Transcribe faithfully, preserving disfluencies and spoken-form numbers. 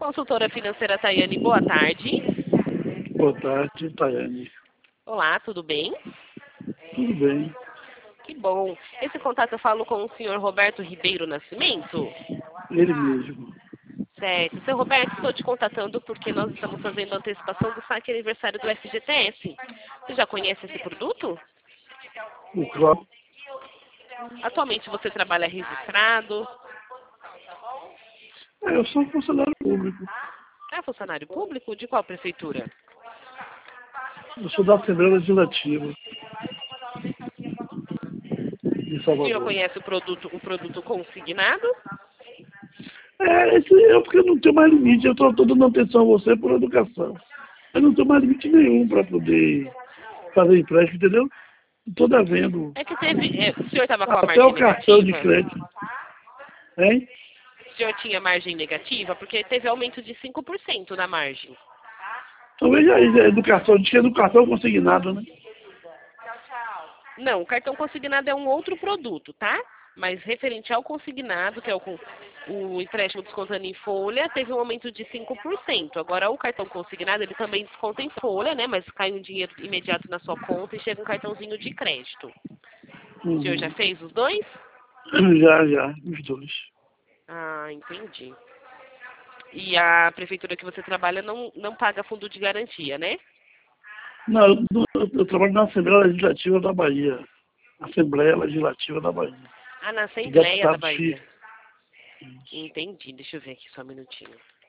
Consultora financeira Tayane, boa tarde. Boa tarde, Tayane. Olá, tudo bem? Tudo bem? Que bom. Esse contato eu falo com o senhor Roberto Ribeiro Nascimento? Ele mesmo. Certo. Seu Roberto, estou te contatando porque nós estamos fazendo a antecipação do saque aniversário do F G T S. Você já conhece esse produto? O qual? Atualmente você trabalha registrado? É, eu sou funcionário público. É funcionário público? De qual prefeitura? Eu sou da Assembleia Legislativa de O senhor Salvador. conhece o produto, o produto consignado? É, esse é porque eu não tenho mais limite. Eu estou dando atenção a você por educação. Eu não tenho mais limite nenhum para poder fazer empréstimo, entendeu? Estou devendo. É que teve... é, o senhor estava com a Até margem o cartão de negativa? crédito. Hein? O senhor tinha margem negativa? Porque teve aumento de cinco por cento na margem. Então veja aí, a educação, diz que é educação consignado, né? Não, o cartão consignado é um outro produto, tá? Mas referente ao consignado, que é o, con- o empréstimo descontando em folha, teve um aumento de cinco por cento. Agora, o cartão consignado, ele também desconta em folha, né? Mas cai um dinheiro imediato na sua conta e chega um cartãozinho de crédito. O senhor já Uhum. fez os dois? Já, já, os dois. Ah, entendi. E a prefeitura que você trabalha não, não paga fundo de garantia, né? Não, eu, eu, eu trabalho na Assembleia Legislativa da Bahia. Assembleia Legislativa da Bahia. Ah, na Assembleia da Deputado Bahia. Chico. Entendi. Deixa eu ver aqui só um minutinho.